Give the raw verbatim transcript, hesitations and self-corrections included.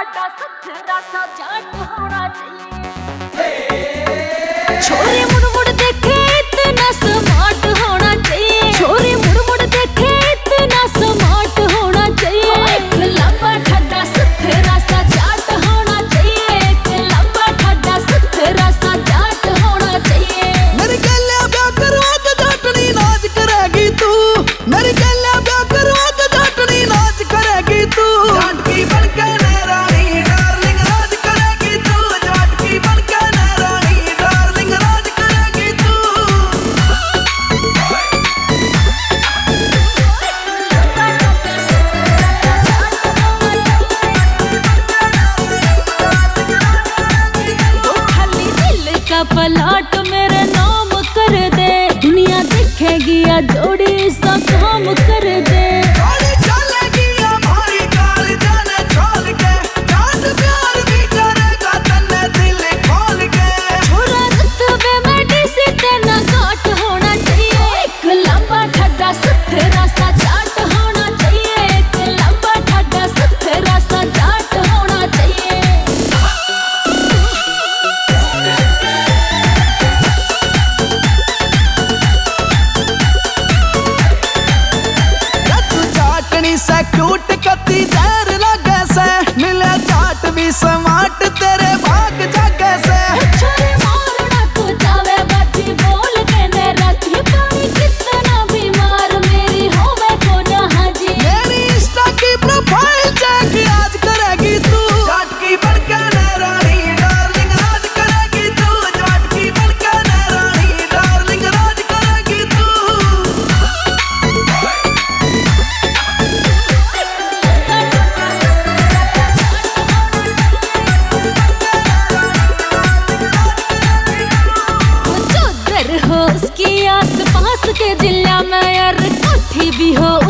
ठाडा सुथरा सा जाट होना चाहिए। छोरी मुड़ मुड़ देखे इतना स्मार्ट होना चाहिए। छोरी मुड़ मुड़ देखे इतना स्मार्ट होना चाहिए। एक लंबा ठाडा सुथरा सा जाट होना चाहिए। एक लंबा ठाडा सुथरा सा जाट होना चाहिए। मेरी गलिया ब्याह करवा के जाटनी नाच करेगी तू। मेरी गलिया ब्याह करवा के जाटनी नाच करेगी तू। जाट की बनके रानी डार्लिंग राज करेगी तू। जाट की बनके रानी डार्लिंग राज करेगी तू। तो खाली दिल का पलाट मेरे नाम कर दे। दुनिया देखेगी या जोड़ी सा काम कर दे। गाड़ी चलेगी हमारी गाल जाने छोड़ के। जाट प्यार भी करेगा तन्ने दिल खोल के। छोरा रुतबे में डीसी तेना घाट होना चाहिए। एक लंबा ठाडा सुथरा सा जाट होना चाहिए। एक लंबा ठाडा सुथरा सा जाट होना चाहिए। तू जाटनी से क्यूट कती देर लगे से। मिले जाट भी स्मार्ट तेरे भाग जागे से। छोरे मारना तू जावे बाजी बोल के ने रखी पानी कितना बीमार मेरी होवे को ना हाजी। मेरी इंस्टा की प्रोफाइल चेक आज करेगी तू। जाट की बनके रानी डार्लिंग राज करेगी तू। जाट की बनके रानी डार्लिंग राज करेगी तू। जो दर हो उसकी आस पास के जिला में यार कोठी भी हो